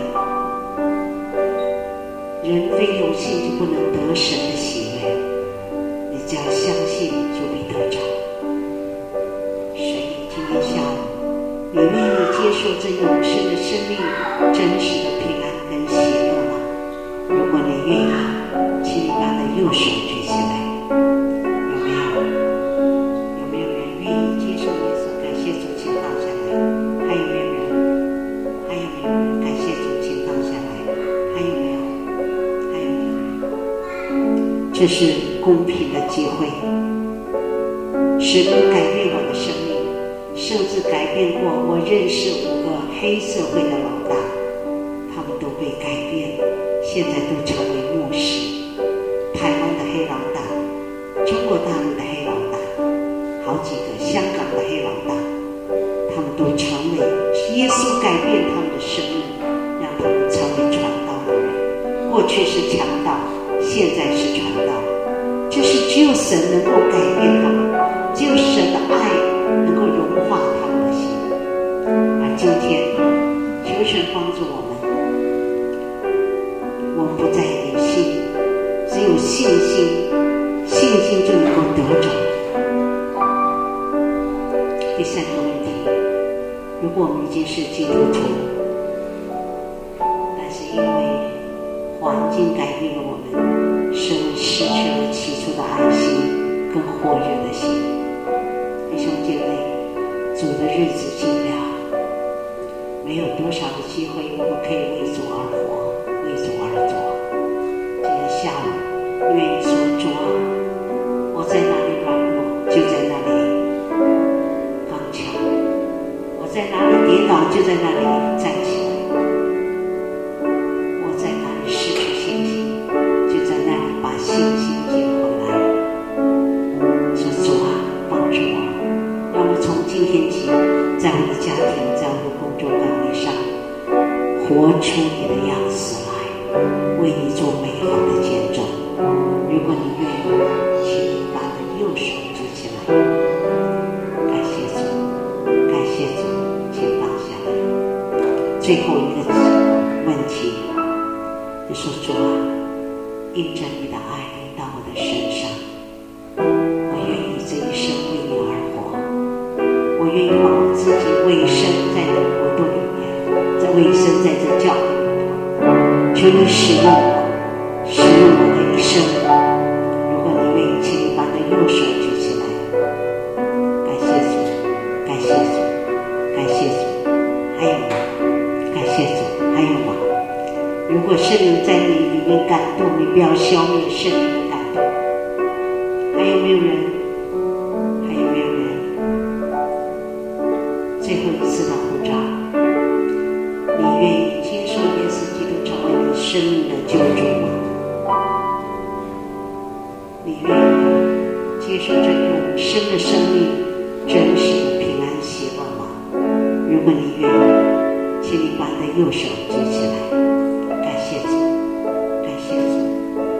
人非有信就不能得神的喜悦。你只要相信，就必得着。所以今天下午，你愿意接受这永生的生命、真实的平安跟喜乐吗？如果你愿意，请你把你的右手举起来。有没有？有没有人愿意接受耶稣？感谢主，请放下来。还有没有人？还有没有人？感谢主，请放下来。还有没有？还有没有人？这是公平的机会。神改变我的生命，甚至改变过我认识5个黑社会的老大，他们都被改变，现在都成为牧师。台湾的黑老大，中国大陆的黑老大，好几个香港的黑老大，他们都成为耶稣改变他们的生命，让他们成为传道的人。过去是强盗，现在是传道。这是只有神能够改变他们，只有神的爱能够融化他们的心。而今天求神帮助我们，我们不再迷信，只有信心，信心就能够得着。第三个问题，如果我们已经是基督徒，但是因为环境改变了我们，使我们失去了起初的爱心跟火热的心。弟兄姐妹，主的日子近了，没有多少的机会我们可以为主而活，为主而做。今天下午愿意说，主啊，我在哪里软弱，就在那里刚强；我在哪里跌倒，就在那里站起来；我在哪里失去信心，就在那里把信心捡回来。说主啊，帮助我，让我从今天起，在我的家庭，在我的工作岗位上，活出你的样式来，为你做美好的见证。如果你愿意，请你把你右手举起来。感谢主，感谢主，请放下来。最后一个问题，就说主啊，印证你的爱临到我的身上，我愿意这一生为你而活，我愿意把我自己委身在你的国度里面，在委身在这教会里头，求你使用我，使用我的一生。如果你愿意，请你把你的右手举起来。感谢主，感谢主，感谢主。还有吗？感谢主，还有吗？如果圣灵在你里面感动，你不要消灭圣灵的感动。还有没有人？还有没有人？最后一次的呼召，你愿意接受耶稣基督成为你生命的救主吗？你愿意接受这永生的生命、真实的平安喜乐吗？如果你愿意，请你把你的右手举起来。感谢主，感谢主，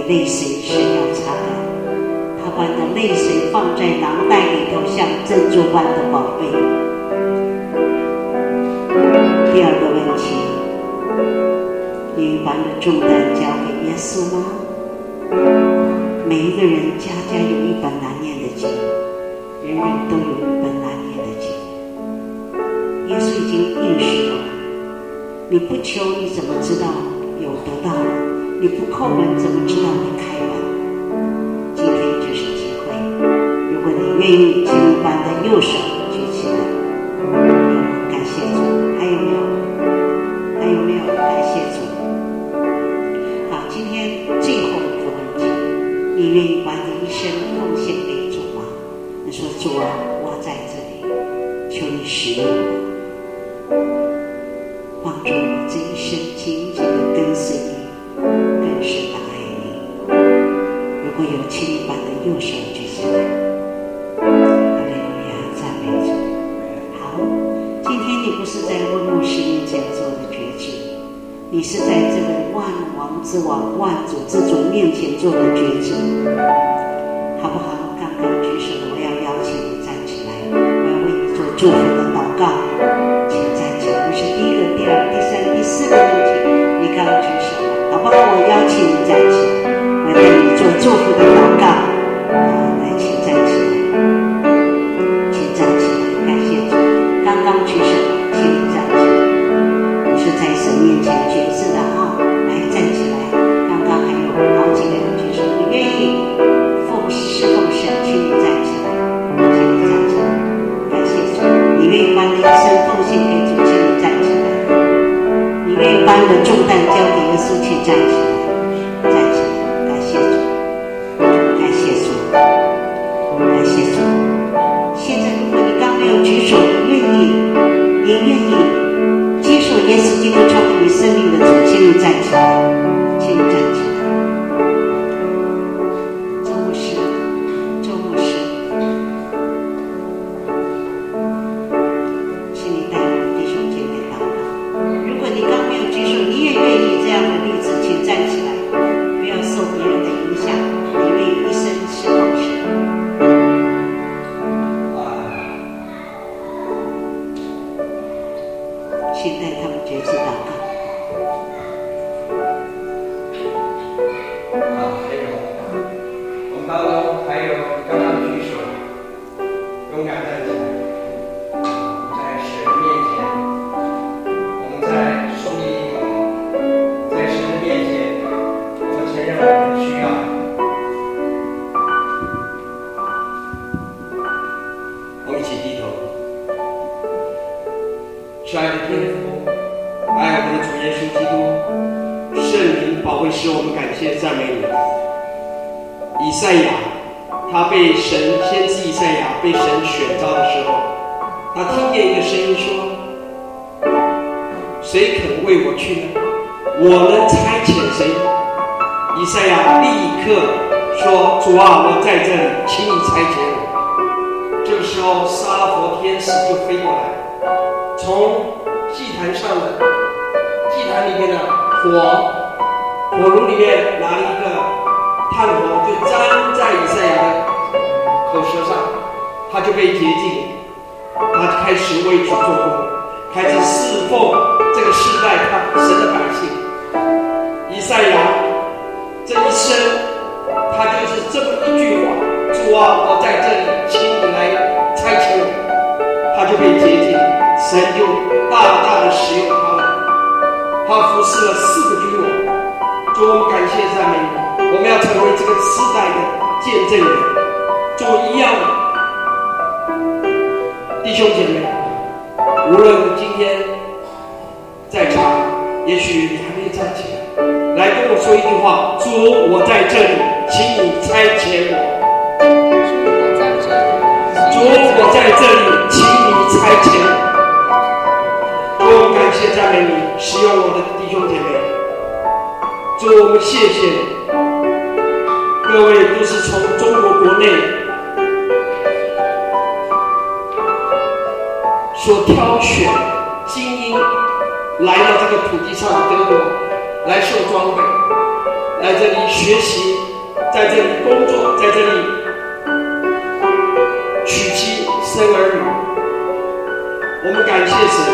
泪水是要擦干，他把你的泪水放在囊袋里头，像珍珠般的宝贝。第二个问题，你把你的重担交给耶稣吗？每一个人家家有一本难念的经，人人都有一本难念的经。耶稣已经应许了，你不求你怎么知道有得到？你不叩门怎么知道你开门？今天就是机会，如果你愿意，请你把你的右手举起来。感谢主，还有没有？还有没有？感谢主。好，今天最后一个问题，你愿意把你一生奉献给主吗？你说主啊，我在这里，求你使用我，帮助我这一生紧紧地跟随你，更深地爱你。如果有，请你把你的右手举起来。哈利路亚，赞美主。好，今天你不是在温牧师面前做的决志，你是在这个万王之王、万主之主面前做的决志，好不好？刚刚举手的，我要邀请你站起来，我要为你做祝福的祷告，请站起来。不是第一个、第二个、第三个、第四个问题，你刚举手了，好不好？我邀请你站起来，我为你做祝福的祷告。来，请站起来，请站起来，感谢主。刚刚举手，请你站起来。你是在神面前决志的哈，来站起来。刚刚还有好几个人举手，你愿意侍奉神，请你站起来，请你站起来，感谢主。你愿意把你的一生奉献给主，请你站起来。你愿意把你的重担交给耶稣，请站起来，站起来，感谢主，感谢主，感谢主。现在如果你刚没有举手，你愿意接受耶稣基督超过你生命的主，请你站起来，请你站起来。周牧师，请你带领弟兄姐妹祷告。如果你刚没有举手，你也愿意这样的例子，请站起来，不要受别人的影响，你愿意一生侍奉神。请带他们决志祷告。 还有，我们当中还有刚刚举手，勇敢站起来。我们在神面前，我们在受益里头，在神的面前，我们承认我们的需要。我们一起低头。亲爱的天父，爱我们的主耶稣基督，圣灵宝贵使我们感谢赞美你。以赛亚，他被神先知以赛亚被神选召的时候，他听见一个声音说：谁肯为我去呢？我能差遣谁？以赛亚立刻说：主啊，我在这里，请你差遣我。这个时候，撒拉佛天使就飞过来，从祭坛上的祭坛里面的火炉里面拿了一个炭火，就粘在以赛亚的口舌上，他就被洁净，他开始为主做工，开始侍奉这个世代他神的百姓。以赛亚这一生，他就是这么一句话：主啊，我在这里，请你来差遣我。他就被洁净，神就大大的使用他们，他服侍了4个君王。主，我们感谢赞美你，我们要成为这个时代的见证人。主，一样的弟兄姐妹，无论今天在场，也许你还没站起来，来跟我说一句话：主，我在这里，请你差遣我。主，我在这里，请你差遣我。主，我们感谢赞美你，使用我的弟兄姐妹。主，我们谢谢你，各位都是从中国国内所挑选精英来到这个土地上的德国，来受装备，来这里学习，在这里工作，在这里娶妻生儿女。我们感谢神，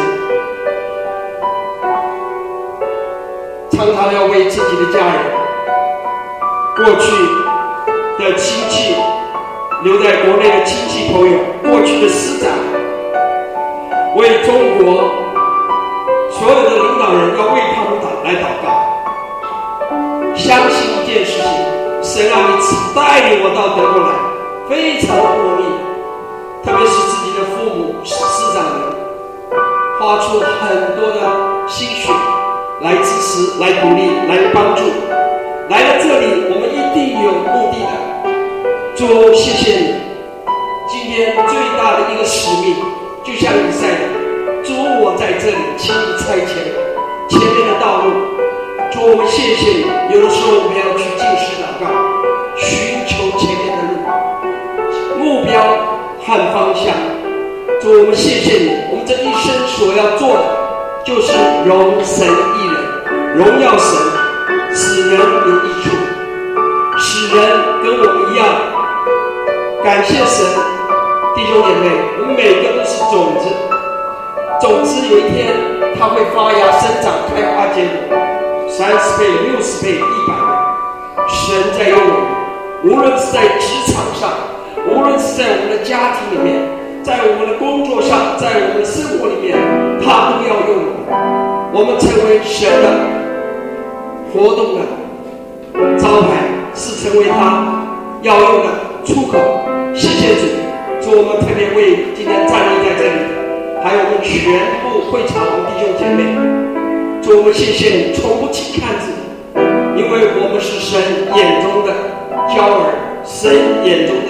常常要为自己的家人、过去的亲戚、留在国内的亲戚朋友、过去的师长，为中国所有的领导人，要为他们来祷告。相信一件事情，神让你带领我到德国来，非常的不容易，特别是自己的父母、师长们，花出很多的心血来支持、来鼓励、来帮助。来到这里，我们一定有目的的。主，谢谢你，今天最大的一个使命，就像以赛亚，主，我在这里，请你差遣前面的道路。主，我们谢谢你。有的时候我们要去进食祷告，寻求前面的路、目标和方向。主，我们谢谢你。我们这一生所要做的，就是荣神一人，荣耀神，使人有益处，使人跟我们一样。感谢神，弟兄姐妹，我们每个都是种子，种子有一天它会发芽、生长、开花、结果。30倍、60倍、100倍，神在用我们，无论是在职场上，无论是在我们的家庭里面，在我们的工作上，在我们的生活里面，他都要用我们。我们成为神的活动的招牌，是成为他要用的出口。谢谢主，主，我们特别为今天站立在这里，还有我们全部会场的弟兄姐妹。主，我们谢谢你，从不轻看自己，因为我们是神眼中的娇儿，神眼中的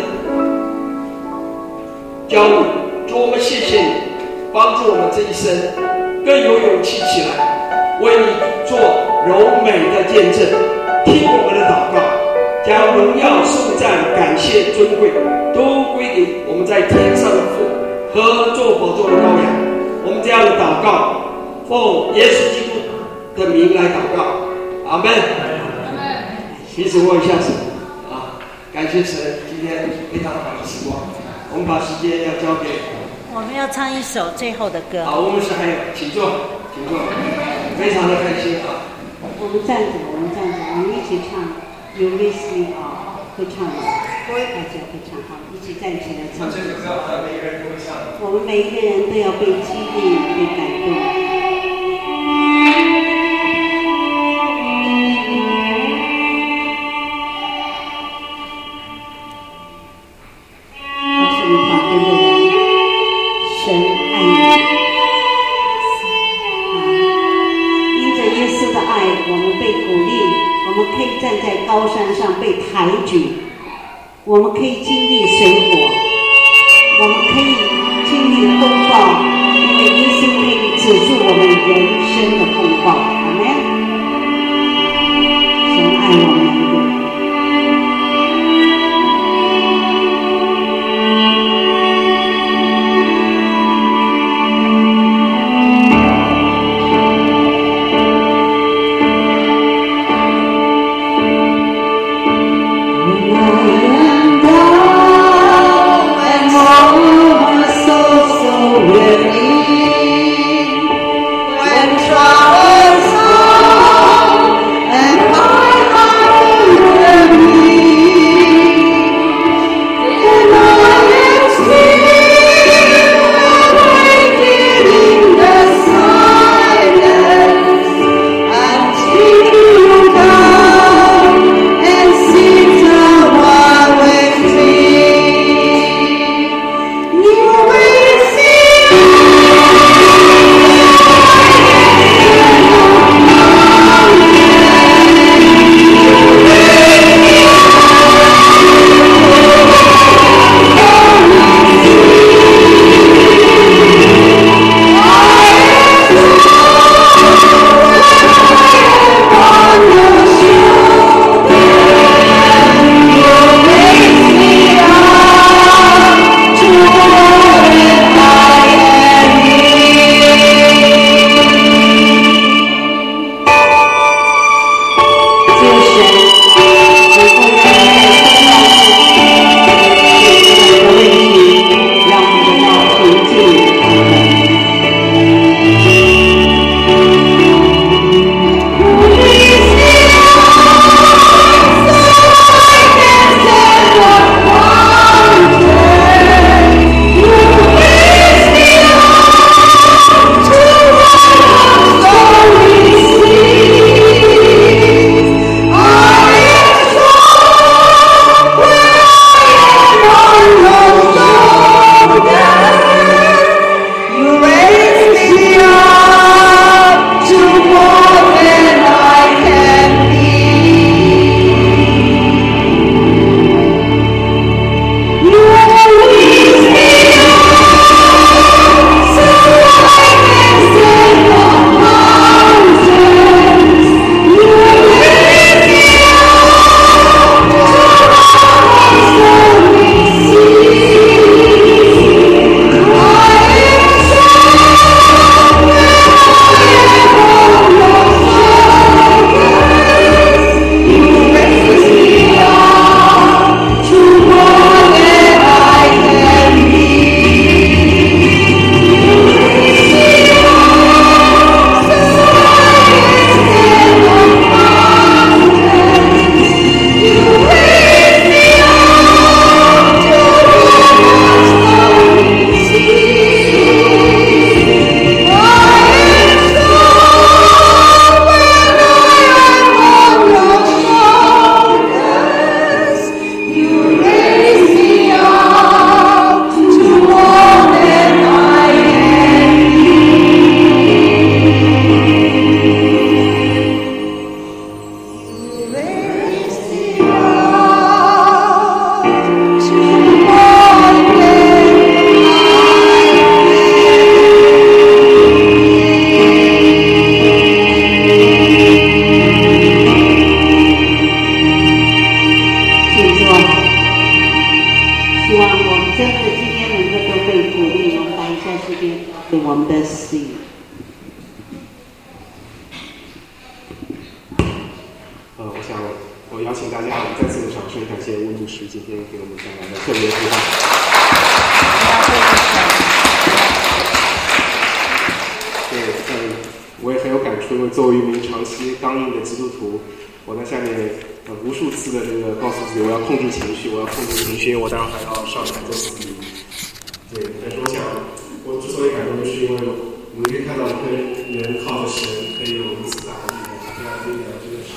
娇女。主，我们谢谢你，帮助我们这一生更有勇气起来，为你做柔美的见证，听我们的祷告，将荣耀、颂赞、感谢、尊贵都归给我们在天上的父和做宝座的羔羊。我们这样的祷告，奉耶稣基督的名来祷告，阿们。彼此握一下手啊！感谢神，今天非常好的时光。我们把时间要交给我们要唱一首最后的歌。 好，我们是还有，请坐，请坐，非常的开心啊！ 我们站着，我们一起唱《You Raise Me Up》，会唱吗？大家会唱，好，一起站起来唱。 这首歌每个人都会唱。 我们每一个人都要被激励、被感动。高山上被抬举，我们可以经历水火，我们可以经历风暴，因为耶稣可以止住我们人生的风暴。阿们。神爱我们每一个人。 When troubles come and my heart 我们的死。 我想我邀请大家，我们再次的掌声感谢温牧师今天给我们带来的特别提纲。对，我也很有感触，因为作为一名长期刚硬的基督徒，我在下面无数次的这个告诉自己，我要控制情绪，我要控制情绪，我待会儿还要上台做司仪。对，但是我想，我之所以感动，就是因为我们可以看到一个人靠着神可以有如此大的力量，这样的力量真的是。